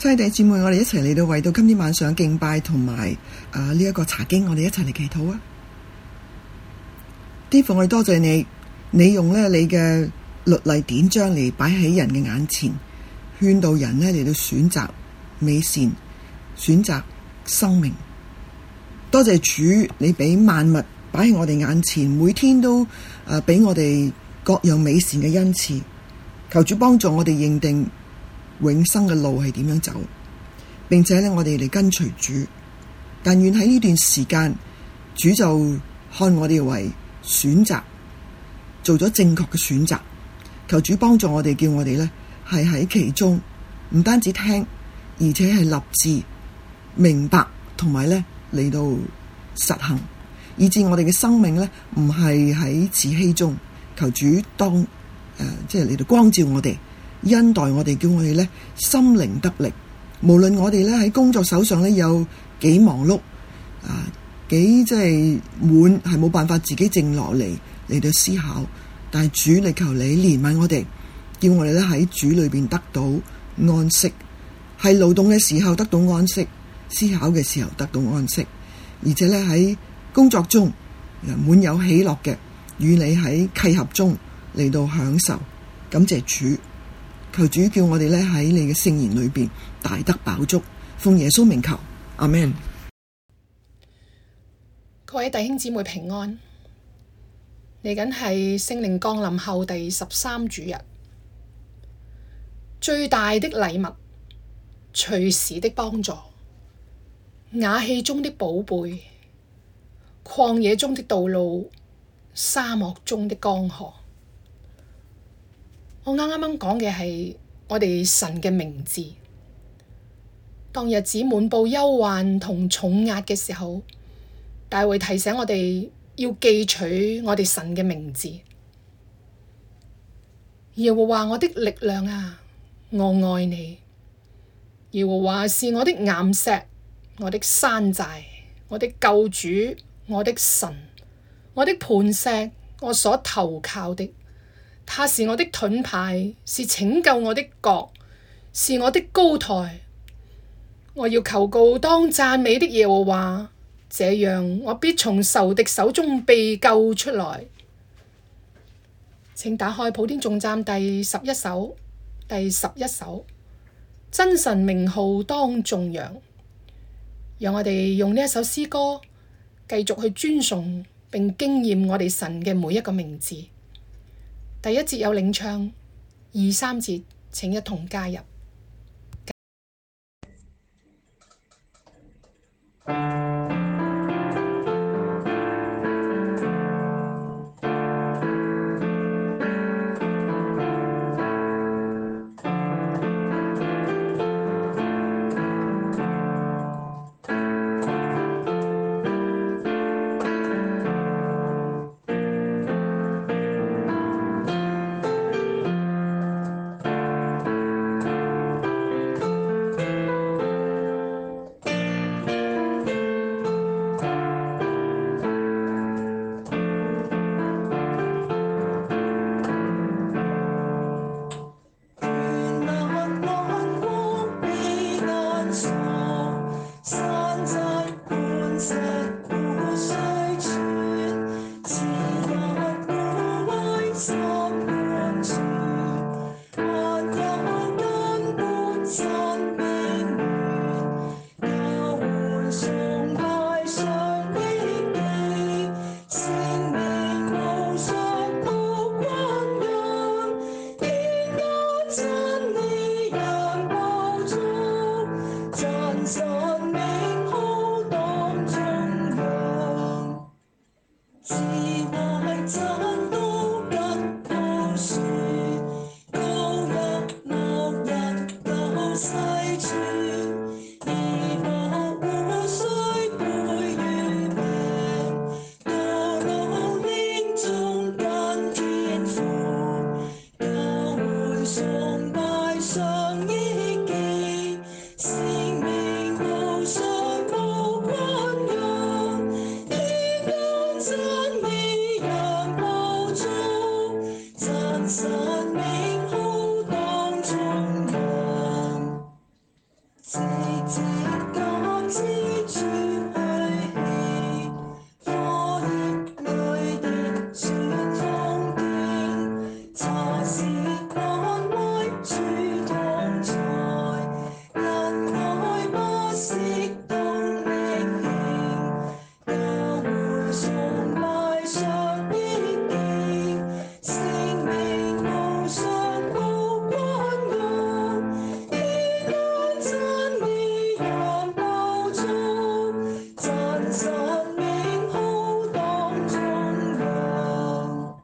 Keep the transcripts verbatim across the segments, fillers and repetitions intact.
親愛的姊妹，我哋一齊嚟到為到今天晚上敬拜同埋啊呢一個查經，我哋一齊嚟祈禱啊！天父，我哋多謝你，你用咧你嘅律例典章嚟擺喺人嘅眼前，勸導人咧嚟到選擇美善，選擇生命。多謝主，你俾萬物擺喺我哋眼前，每天都誒俾我哋各樣美善嘅恩賜。求主幫助我哋認定永生嘅路係點樣走，並且咧我哋嚟跟隨主。但願喺呢段時間，主就看我哋為選擇，做咗正確嘅選擇。求主幫助我哋，叫我哋咧係喺其中，唔單止聽，而且係立志明白，同埋咧嚟到實行，以致我哋嘅生命咧唔係喺自欺中。求主當誒、呃，即係嚟到光照我哋。恩待我哋，叫我哋咧心靈得力。無論我哋咧喺工作手上咧有幾忙碌啊，幾即係滿，係冇辦法自己靜落嚟嚟到思考。但係主，你求你憐憫我哋，叫我哋咧喺主裏邊得到安息，係勞動嘅時候得到安息，思考嘅時候得到安息，而且咧喺工作中滿有喜樂嘅，與你喺契合中嚟到享受。感謝主。求主叫我哋咧喺你嘅聖言裏邊大得飽足，奉耶穌名求，阿們。 各位弟兄姊妹平安，嚟緊係聖靈降臨後第十三主日，最大的禮物，隨時的幫助，瓦器中的寶貝，曠野中的道路，沙漠中的江河。我啱啱啱講嘅係我哋神嘅名字。當日子滿布憂患同重壓嘅時候，大衛提醒我哋要記取我哋神嘅名字。耶和華我的力量啊，我愛你。耶和華是我的岩石，我的山寨，我的救主，我的神，我的磐石，我所投靠的。他是我的盾牌，是拯救我的角，是我的高台。我要求告當讚美的耶和華，這樣我必從仇敵手中被救出來。請打開普天頌讚第十一首，第十一首，真神名號當頌揚。讓我哋用呢一首詩歌繼續去尊崇並經驗我哋神嘅每一個名字。第一節有領唱，二三節請一同加入。 直直覺之處去起，火熱裏的雪中見，茶是關懷主同在，人愛不息動力興，教會崇拜上必見，聖名無上高關愛，天安真理人道中，真神名號當中有。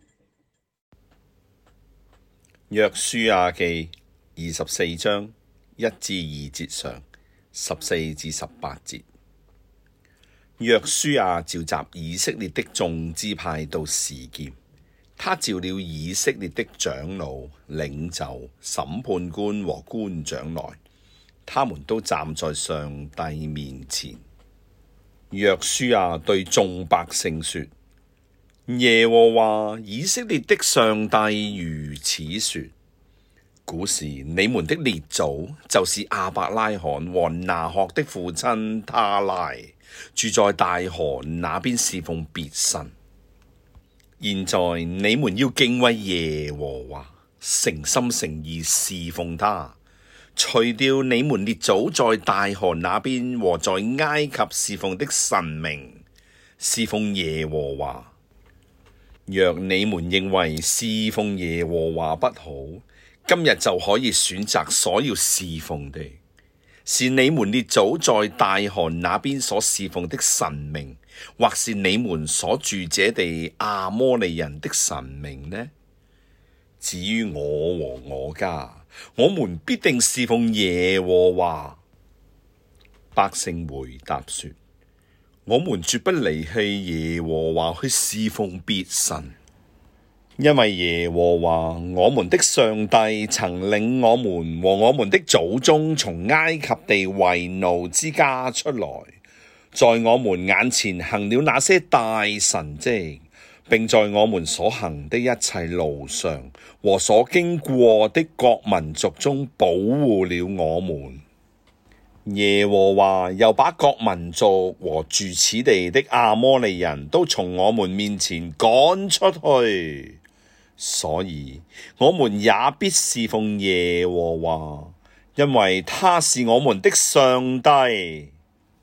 約書亞記二十四章一至二節上，十四至十八節。約書亞召集以色列的眾支派到示劍，他召了以色列的長老、領袖、審判官和官長來，他們都站在上帝面前。約書亞對眾百姓說：耶和華以色列的上帝如此說：古時你們的列祖，就是亞伯拉罕和拿鶴的父親他拉，住在大河那邊侍奉別神。現在你們要敬畏耶和華，誠心誠意侍奉他，除掉你們列祖在大河那邊和在埃及侍奉的神明，侍奉耶和華。若你們認為侍奉耶和華不好，今日就可以選擇所要侍奉的，是你們列祖在大河那邊所侍奉的神明，或是你們所住這地亞摩利人的神明呢？至於我和我家，我們必定侍奉耶和華。百姓回答說：我們絕不離棄耶和華去侍奉別神。因為耶和華我們的上帝曾領我們和我們的祖宗從埃及地為奴之家出來，在我們眼前行了那些大神蹟，並在我們所行的一切路上和所經過的各民族中保護了我們。耶和華又把各民族和住此地的亞摩利人都從我們面前趕出去。所以我們也必侍奉耶和華，因為他是我們的上帝。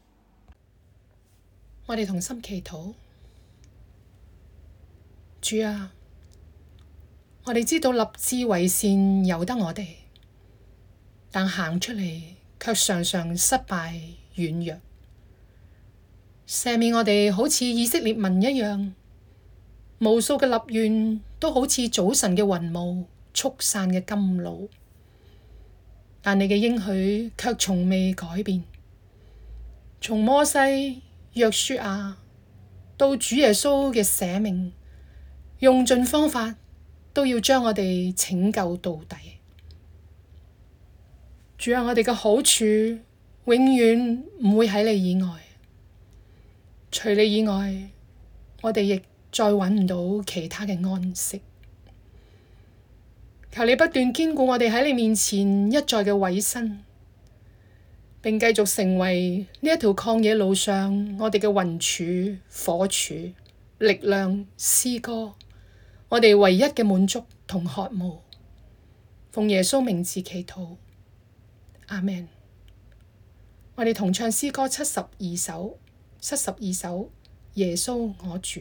我哋同心祈禱。主啊，我哋知道立志為善由得我哋，但行出嚟卻常常失敗軟弱。赦免我哋好似以色列民一樣，無數嘅立願都好似早晨嘅雲霧速散嘅甘露，但你嘅應許卻從未改變。從摩西、約書亞到主耶穌嘅捨命，用盡方法都要將我哋拯救到底。主啊，我哋嘅好處永遠唔會喺你以外，除你以外，我哋亦再揾唔到其他嘅安息。求你不斷堅固我哋喺你面前一再嘅委身，並繼續成為呢一條曠野路上我哋嘅雲柱、火柱、力量、詩歌，我哋唯一嘅滿足同渴慕。奉耶穌名字祈禱，阿們。我哋同唱詩歌七十二首，七十二首，耶穌我主。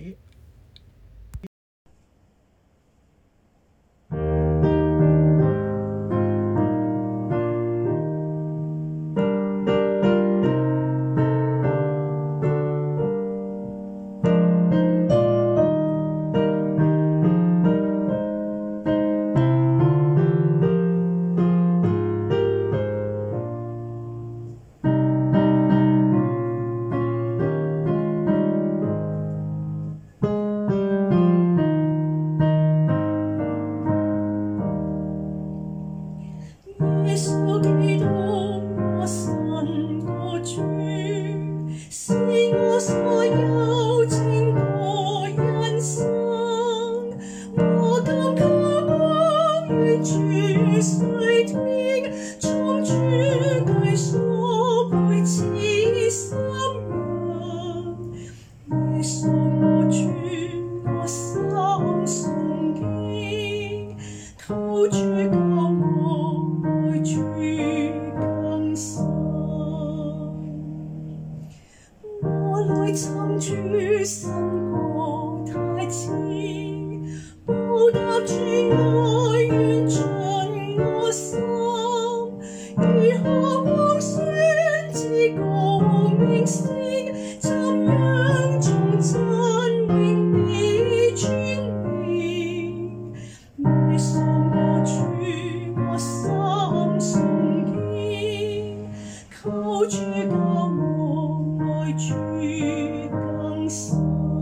主身國太似，報答主愛願盡我心，如何光宣之光明星，怎樣頌讚永你尊名，你數我主我心崇敬，求主教我愛主更深，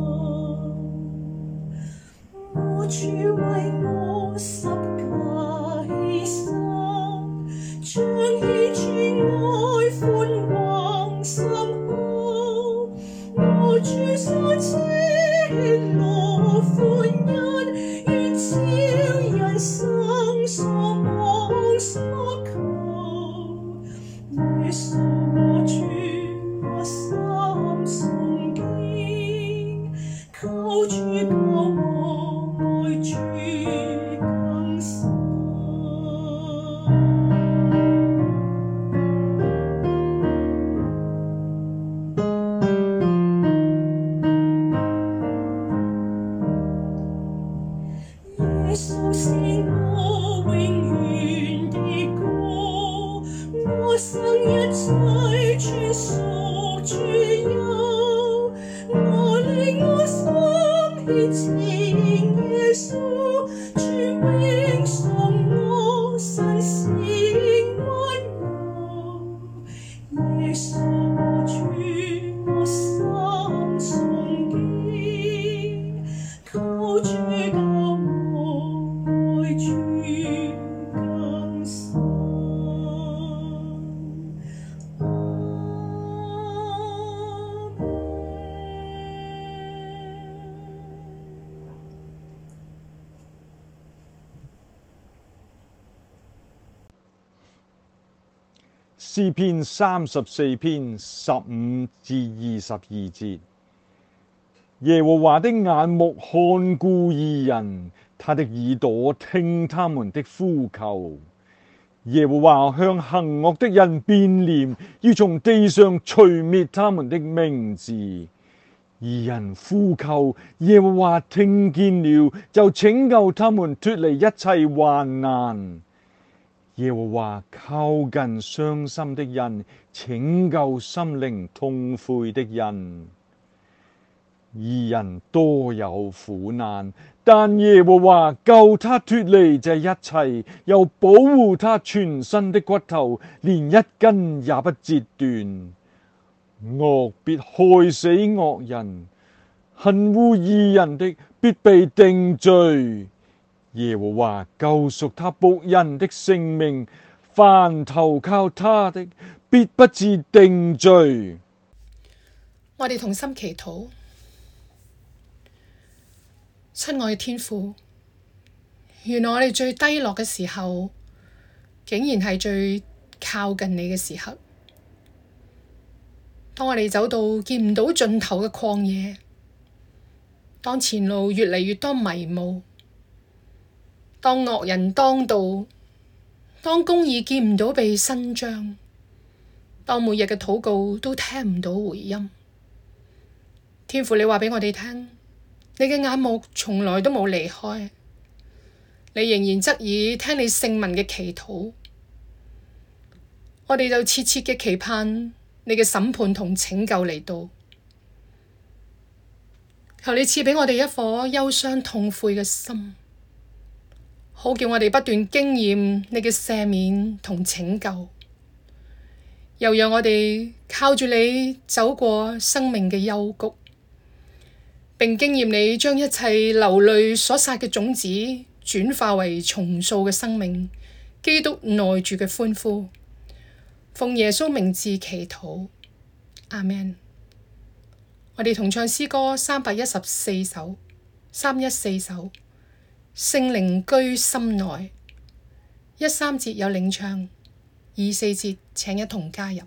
我主為我十架犧牲，彰顯主愛寬宏深厚，我主所賜喜樂歡欣，遠超人生所望所求，你數我主我心崇敬，求主教我愛主更深。耶穌是我永遠的歌，我生一切全屬主有，我靈我心獻情耶穌，主永送我身心溫柔，耶穌我主我心崇敬，求主教我愛主更深。 詩篇三十四篇十五至二十二節。耶和華的眼目看顧義人，他的耳朵聽他們的呼求。耶和華向行惡的人變臉，要從地上除滅他們的名字。義人呼求，耶和華聽見了，就拯救他們脫離一切患難。耶和華靠近傷心的人，拯救心靈痛悔的人。義人多有苦難，但耶和華救他脫離這一切，又保護他全身的骨頭，連一根也不折斷。惡必害死惡人，恨惡義人的必被定罪。耶和華救贖他僕人的性命，凡投靠他的，必不致定罪。 我哋同心祈禱，親愛嘅天父，原來我哋最低落嘅時候，竟然係最靠近你嘅時刻。當我哋走到見唔到盡頭嘅曠野，當前路越嚟越多迷霧，當惡人當道，當公義見唔到被伸張，當每日嘅禱告都聽唔到回音，天父你話畀我哋聽，你嘅眼目從來都冇離開，你仍然側耳聽你聖民嘅祈禱，我哋就切切嘅期盼你嘅審判同拯救嚟到，求你賜畀我哋一顆憂傷痛悔嘅心，好叫我哋不斷經驗你嘅赦免同拯救，又讓我哋靠住你走過生命嘅幽谷，並經驗你將一切流淚所撒嘅種子轉化為重塑嘅生命，基督內住嘅歡呼。奉耶穌名字祈禱，阿們。我哋同唱詩歌三百一十四首，三一四首。聖靈居心內，一三節有領唱，二四節請一同加入。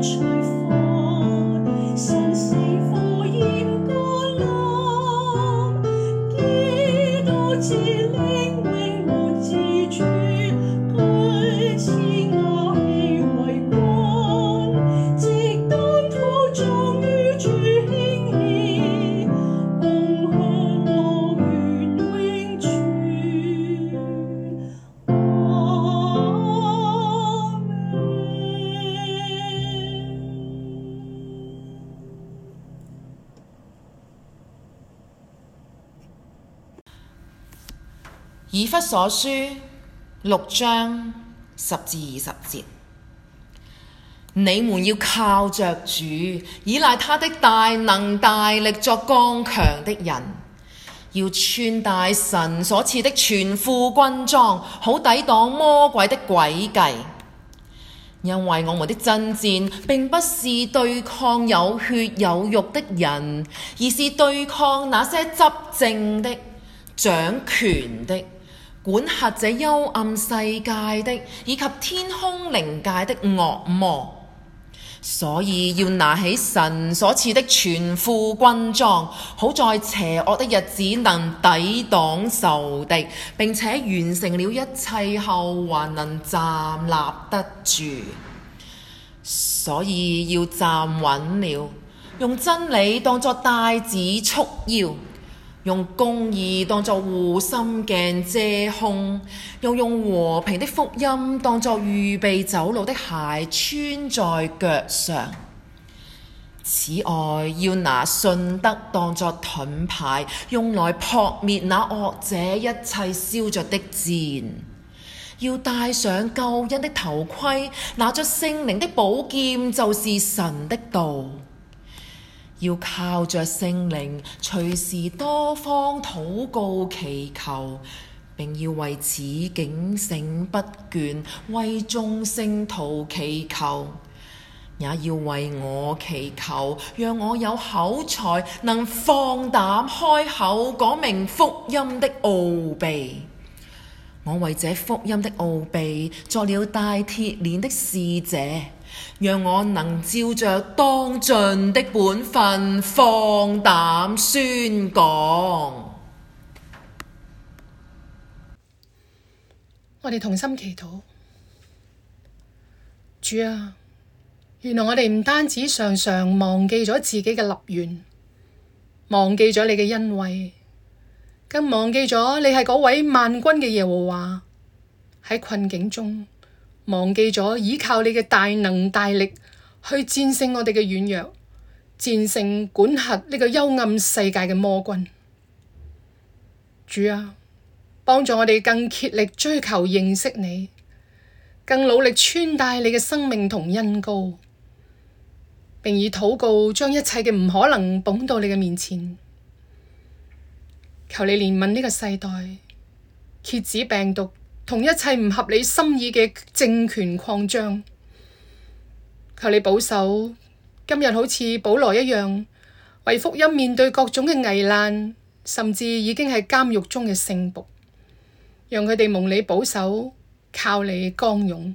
吹發，神是火焰降臨，基督自領永無自主，舉此瓦器為冠，直當土葬於主興起，共享樂園永存。 以弗所書六章十至二十節，你們要靠着主，倚賴他的大能大力作剛強的人，要穿戴神所賜的全副軍裝，好抵擋魔鬼的詭計。因為我們的爭戰並不是對抗有血有肉的人，而是對抗那些執政的、掌權的、管轄這幽暗世界的，以及天空靈界的惡魔。所以要拿起神所賜的全副軍裝，好在邪惡的日子能抵擋仇敵，並且完成了一切後，還能站立得住。所以要站穩了，用真理當作帶子束腰，用公義當作護心鏡遮胸，又用和平的福音當作預備走路的鞋穿在腳上。此外，要拿信德當作盾牌，用來撲滅那惡者一切燒着的箭。要戴上救恩的頭盔，拿着聖靈的寶劍，就是神的道。要靠着聖靈，隨時多方禱告祈求，並要為此警醒不倦，為眾聖徒祈求，也要為我祈求，讓我有口才，能放膽開口講明福音的奧秘。我為這福音的奧秘作了帶鐵鏈的使者，讓我能照着當盡的本分放膽宣講。 我哋同心祈禱，主啊，原來我哋唔單止常常忘記咗自己嘅立願，忘記咗你嘅恩惠，更忘記咗你係嗰位萬軍嘅耶和華。喺困境中，忘記咗依靠你嘅大能大力去戰勝我哋嘅軟弱，戰勝管轄呢個幽暗世界嘅魔軍。主啊，幫助我哋更竭力追求認識你，更努力穿戴你嘅生命同恩膏，並以禱告將一切嘅唔可能捧到你嘅面前。求你憐憫呢個世代，遏止病毒同一切唔合你心意嘅政權擴張。求你保守今日好似保羅一樣，為福音面對各種嘅危難，甚至已經係監獄中嘅聖僕，讓佢哋蒙你保守，靠你剛勇，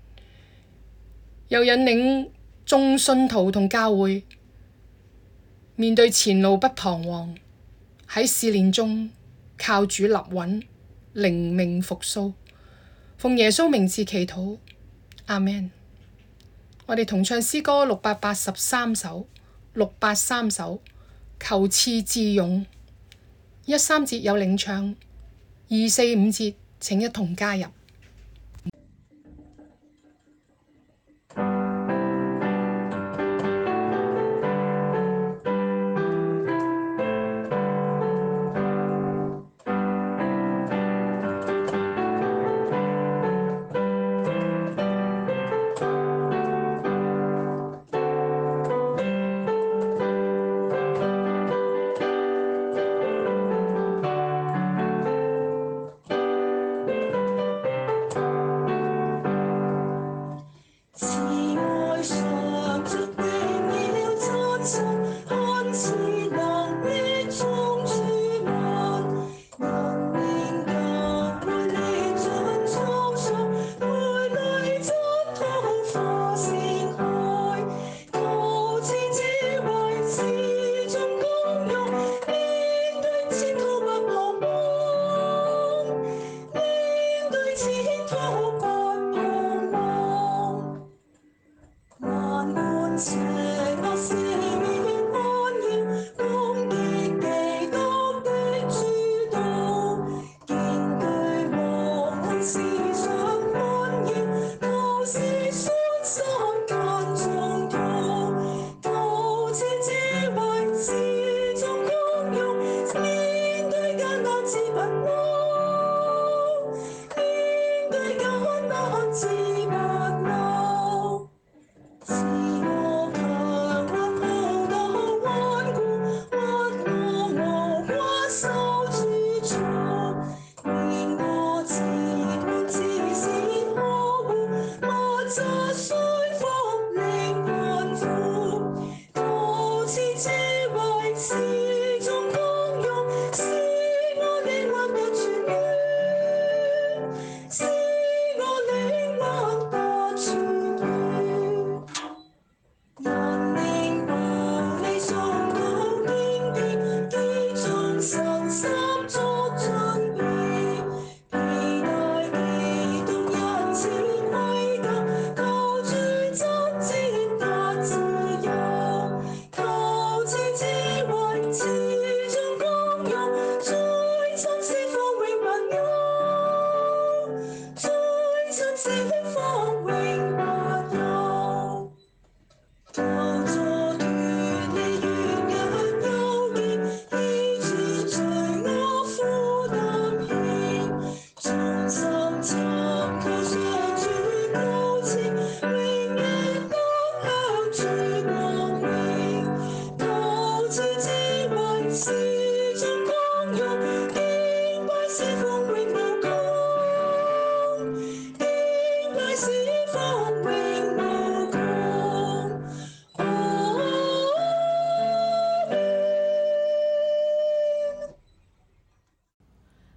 又引領眾信徒同教會面對前路不彷徨，喺試煉中靠主立穩，靈命復甦。奉耶穌名字祈禱，阿們。我哋同唱詩歌六百八十三首，六八三首，求賜智勇。一三節有領唱，二四五節請一同加入。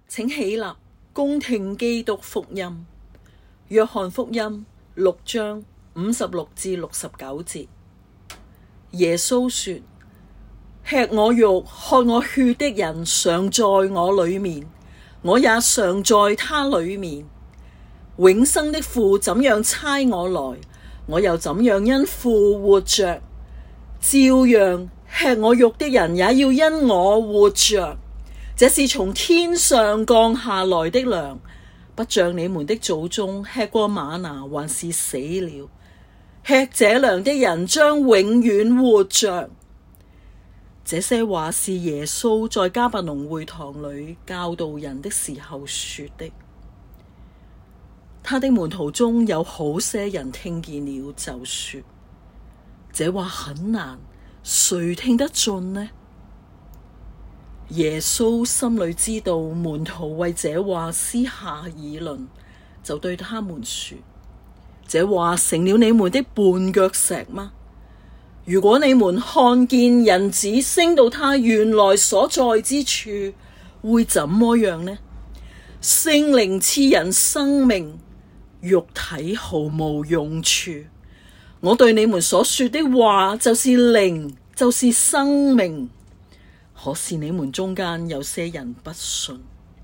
請起立，恭聽基督福音。約翰福音六章五十六至六十九節，耶穌說：吃我肉、喝我血的人常在我裏面，我也常在他裏面。永生的父怎樣差我來，我又怎樣因父活着，照樣吃我肉的人也要因我活着。這是從天上降下來的糧，不像你們的祖宗吃過嗎哪，還是死了。吃這糧的人將永遠活着。這些話是耶穌在迦百農會堂裏教導人的時候說的。他的門徒中有好些人聽見了，就說：這話很難，誰聽得進呢？耶穌心裏知道門徒為這話私下議論，就對他們說：這話成了你們的絆腳石嗎？如果你們看見人子升到他原來所在之處，會怎麼樣呢？聖靈賜人生命，肉體毫無用處。我對你們所說的話就是靈，就是生命。可是你們中間有些人不信。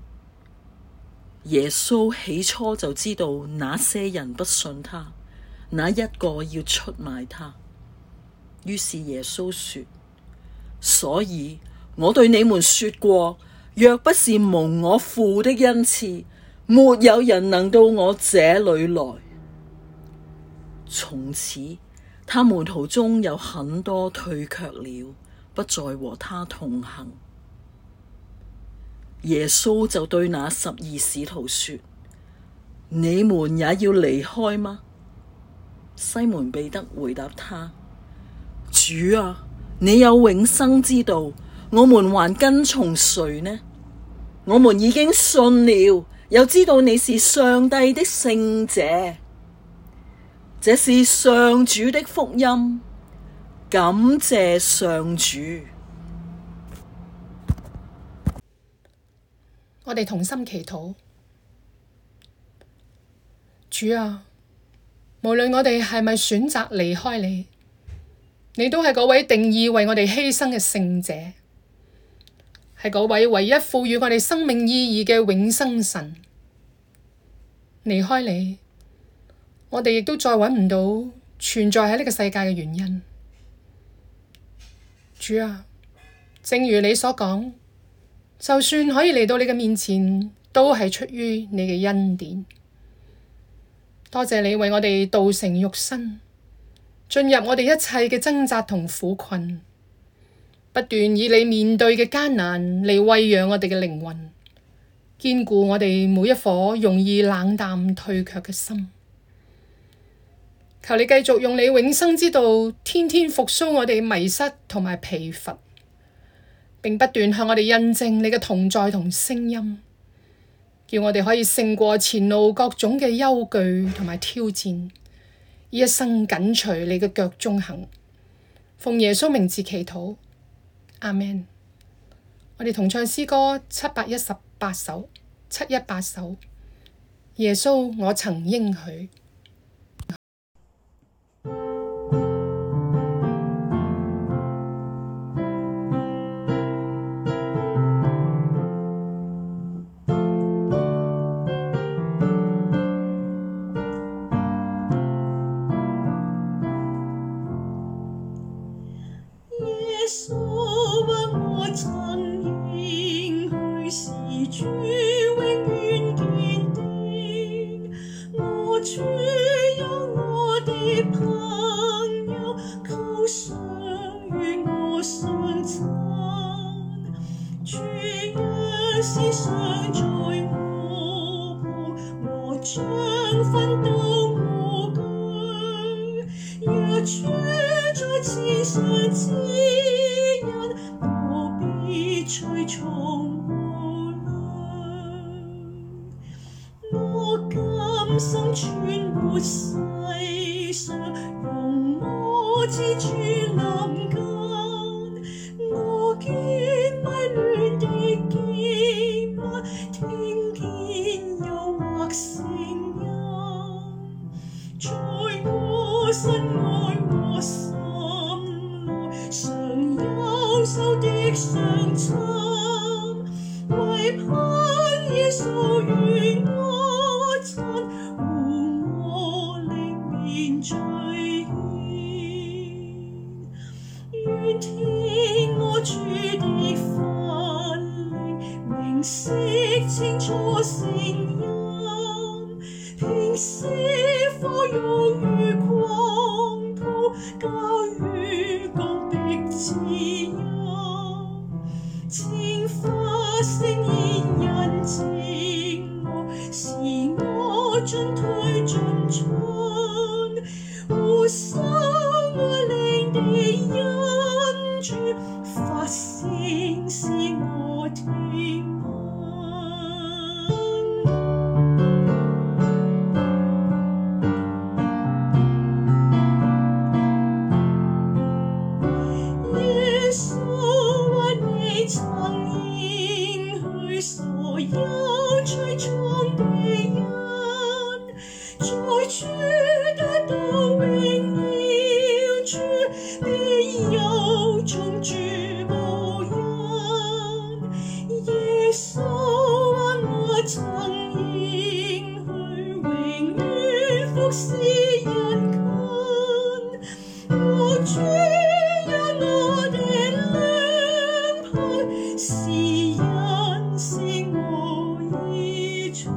耶穌起初就知道那些人不信他，那一個要出賣他。於是耶穌說：所以我對你們說過，若不是蒙我父的恩賜，沒有人能到我這裏來。從此，他門徒中有很多退卻了，不再和他同行。耶穌就對那十二使徒說：你們也要離開嗎？西門彼得回答他：主啊，你有永生之道，我們還跟從誰呢？我們已經信了，又知道你是上帝的聖者。這是上主的福音，感謝上主。 我哋同心祈禱。主啊，無論我哋係咪選擇離開你，你都係嗰位定義為我哋犧牲嘅聖者，係嗰位唯一賦予我哋生命意義嘅永生神。離開你，我哋亦都再揾唔到存在喺呢個世界嘅原因。主啊，正如你所講，就算可以嚟到你嘅面前，都係出於你嘅恩典。多謝你為我哋道成肉身，進入我哋一切嘅掙扎同苦困，不斷以你面對嘅艱難嚟餵養我哋嘅靈魂，堅固我哋每一顆容易冷淡退卻嘅心。求你繼續用你永生之道，天天復甦我哋迷失同埋疲乏，並不斷向我哋印證你嘅同在同聲音，叫我哋可以勝過前路各種嘅憂懼同埋挑戰，一生緊隨你嘅腳蹤行。奉耶穌名字祈禱，阿們。我哋同唱詩歌七百一十八首，七一八首。耶穌，我曾應許。 耶穌啊，我曾應許是主永遠堅定，我主有我的朋友，求常與我相親。主若是常在我旁，我將奮鬥無懼。若主在前上指引，我必隨從無慮。我甘心存活世上，容我之主臨近。我見迷亂的經文， 受的傷侵，為盼耶穌與我親，護我靈免罪愆。願聽我主的訓令，明晰清楚聲音，平息火湧與狂濤，交與剛愎自由。懲罰聖言印證我，使我進退進進，護守我靈的恩主，發聲使我聽聞。耶穌啊，你曾應許所有隨從的人，在主得到榮耀處，必有種主無人。耶穌啊，我曾應許永遠服侍人群，我主有我的良朋，是人是我依循。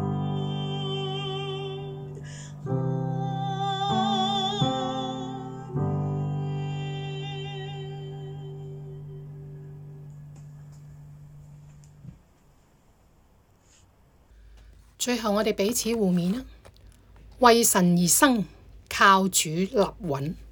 最後我哋彼此互勉啦，為神而生，靠主立穩。